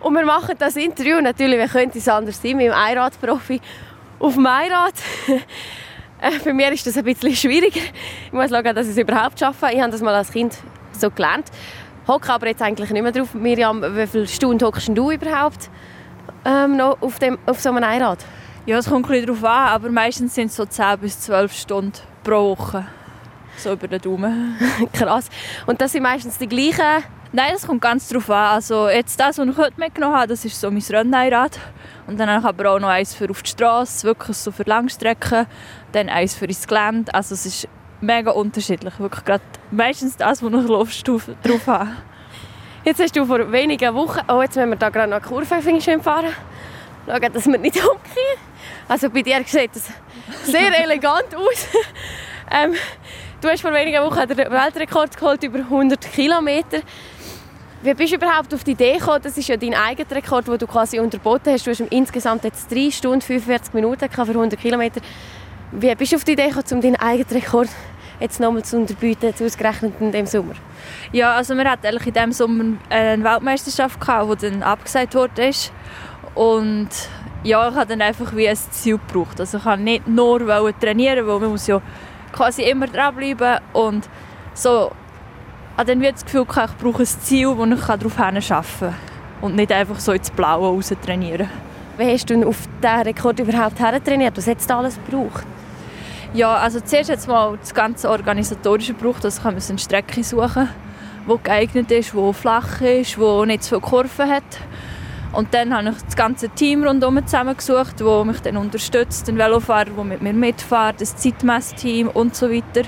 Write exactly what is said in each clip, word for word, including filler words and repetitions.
Und wir machen das Interview, natürlich, wie könnte es anders sein, mit dem Einradprofi auf dem Einrad. Für mich ist das ein bisschen schwieriger. Ich muss schauen, dass ich es überhaupt schaffe. Ich habe das mal als Kind so gelernt. Hocke aber jetzt eigentlich nicht mehr drauf. Miriam, wie viele Stunden hockst du überhaupt ähm, noch auf, dem, auf so einem Einrad? Ja, es kommt ein bisschen darauf an, aber meistens sind es so zehn bis zwölf Stunden pro Woche. So über den Daumen. Krass. Und das sind meistens die gleichen? Nein, das kommt ganz darauf an. Also jetzt das, was ich heute mitgenommen habe, das ist so mein Renneinrad. Und dann habe ich aber auch noch eins für auf die Straße, wirklich so für Langstrecken. Dann eins für ins Gelände. Also es ist mega unterschiedlich. Wirklich gerade meistens das, was ich Lust drauf habe. Jetzt hast du vor wenigen Wochen... Oh, jetzt müssen wir da gerade noch eine Kurve schön fahren. Schauen, dass wir nicht umkehren. Also bei dir sieht das sehr elegant aus. ähm, du hast vor wenigen Wochen den Weltrekord geholt, über hundert Kilometer. Wie bist du überhaupt auf die Idee gekommen? Das ist ja dein eigener Rekord, den du quasi unterboten hast. Du hast insgesamt jetzt drei Stunden fünfundvierzig Minuten für hundert Kilometer. Wie bist du auf die Idee gekommen, um deinen eigenen Rekord jetzt nochmal zu unterbieten, ausgerechnet in diesem Sommer? Ja, also wir hatten in diesem Sommer eine Weltmeisterschaft gehabt, die dann abgesagt wurde. Und ja, ich habe dann einfach wie ein Ziel gebraucht. Also ich wollte nicht nur trainieren, weil man muss ja quasi immer dranbleiben. Und so habe dann das Gefühl, ich brauche ein Ziel, das ich darauf arbeiten kann. Und nicht einfach so ins Blaue raus trainieren. Wie hast du auf diesen Rekord überhaupt trainiert? Was hat es da alles gebraucht? Ja, also zuerst hat es mal das ganze Organisatorische gebraucht. Also ich musste eine Strecke suchen, die geeignet ist, die flach ist, die nicht so viele Kurven hat. Und dann habe ich das ganze Team rundherum zusammengesucht, das mich dann unterstützt, ein Velofahrer, der mit mir mitfährt, das Zeitmessteam und so weiter.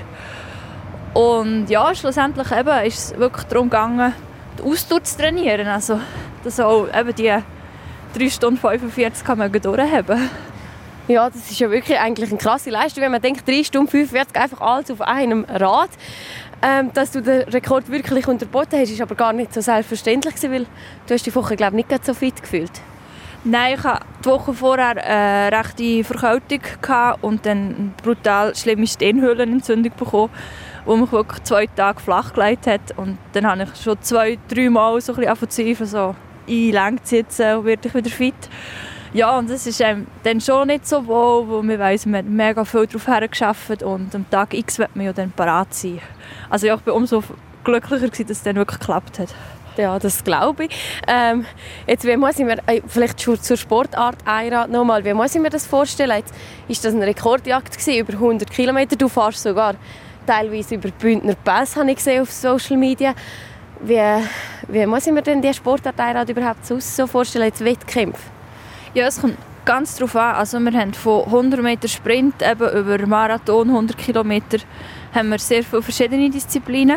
Und ja, schlussendlich eben ist es wirklich darum gegangen, die Ausdauer zu trainieren. Also, dass auch eben die drei Stunden fünfundvierzig kann man durchhaben. Ja, das ist ja wirklich eigentlich eine krasse Leistung, wenn man denkt, drei Stunden fünfundvierzig einfach alles auf einem Rad. Ähm, dass du den Rekord wirklich unterboten hast, ist aber gar nicht so selbstverständlich gewesen, weil du hast die Woche, glaube ich, nicht so fit gefühlt. Nein, ich hatte die Woche vorher eine rechte Verkältung und dann eine brutal schlimme Stirnhöhlenentzündung bekommen, die mich wirklich zwei Tage flach gelegt hat. Und dann habe ich schon zwei, drei Mal so ein bisschen angefangen, so einlenkt sitzen und werde ich wieder fit. Ja, und das ist ähm, dann schon nicht so wohl, wo man weiss, man hat mega viel darauf hergearbeitet und am Tag X wird man ja dann parat sein. Also ja, ich war umso glücklicher, dass es dann wirklich geklappt hat. Ja, das glaube ich. Ähm, jetzt, wie muss ich mir, äh, vielleicht zur Sportart Einrad nochmal, wie muss ich mir das vorstellen? Jetzt ist das eine Rekordjagd gewesen, über hundert Kilometer. Du fährst sogar teilweise über Bündner Pässe, habe ich gesehen auf Social Media. Wie, wie muss ich mir denn die Sportart Einrad überhaupt so vorstellen, jetzt Wettkämpfe? Ja, es kommt ganz darauf an. Also wir haben von hundert Meter Sprint eben über Marathon, hundert Kilometer, haben wir sehr viele verschiedene Disziplinen.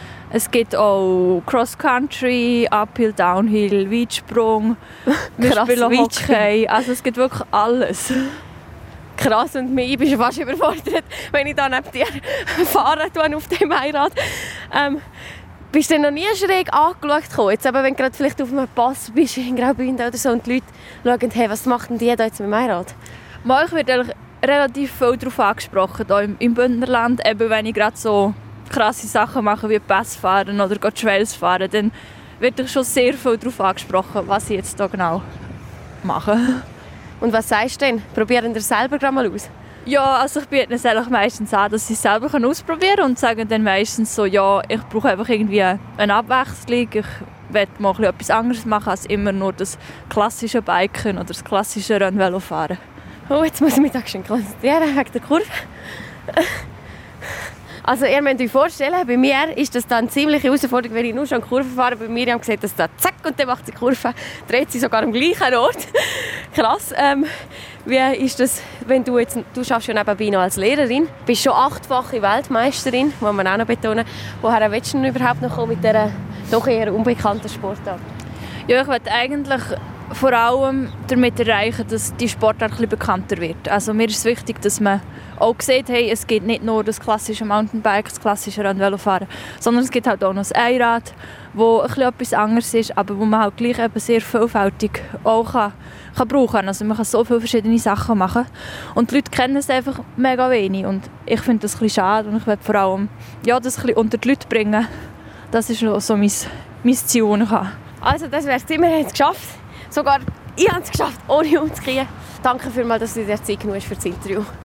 Es gibt auch Cross-Country, Uphill, Downhill, Weitsprung, wir Krass, spielen Hockey. Also es gibt wirklich alles. Krass, und ich bin schon fast überfordert, wenn ich da neben dir fahren tue auf dem Einrad. Ähm, Bist du noch nie schräg angeschaut? Jetzt, aber wenn du gerade vielleicht auf einem Pass bist in Graubünden oder so und die Leute schauen, hey, was machen die da jetzt mit dem Einrad? Mal, ich werde relativ viel darauf angesprochen, hier im, im Bündnerland. Eben, wenn ich gerade so krasse Sachen mache, wie Pass fahren oder Trails fahren, dann werde ich schon sehr viel darauf angesprochen, was ich jetzt hier genau mache. Und was sagst du denn? Probieren wir selber gerade mal aus? Ja, also ich biete es eigentlich meistens an, dass sie es selber ausprobieren können und sagen dann meistens so, ja, ich brauche einfach irgendwie eine Abwechslung, ich will mal etwas anderes machen als immer nur das klassische Biken oder das klassische Rennvelo fahren. Oh, jetzt muss ich mich da schön konzentrieren wegen der Kurve. Also ihr müsst euch vorstellen, bei mir ist das dann ziemlich herausfordernd, wenn ich nur schon Kurven fahre. Bei Miriam sieht das da zack und dann macht sie Kurve, dreht sie sogar am gleichen Ort. Krass. Ähm, wie ist das, wenn du jetzt, du arbeitest ja nebenbei noch als Lehrerin, bist schon achtfache Weltmeisterin, muss man auch noch betonen. Woher willst du denn überhaupt noch kommen mit dieser doch eher unbekannten Sportart? Ja, ich möchte eigentlich vor allem damit erreichen, dass die Sportart ein bisschen bekannter wird. Also mir ist es wichtig, dass man auch sieht, hey, es gibt nicht nur das klassische Mountainbike, das klassische Rennvelofahren, sondern es gibt halt auch noch das Einrad, wo ein bisschen etwas anderes ist, aber wo man halt gleich eben sehr vielfältig auch kann, kann brauchen kann. Also man kann so viele verschiedene Sachen machen und die Leute kennen es einfach mega wenig und ich finde das ein bisschen schade und ich will vor allem ja, das ein bisschen unter die Leute bringen. Das ist so mein, mein Ziel, das ich habe. Also das wäre es immerhin geschafft. Sogar ich habe es geschafft, ohne umzukehren. Danke vielmals, dass du dir Zeit genommen hast für das Interview.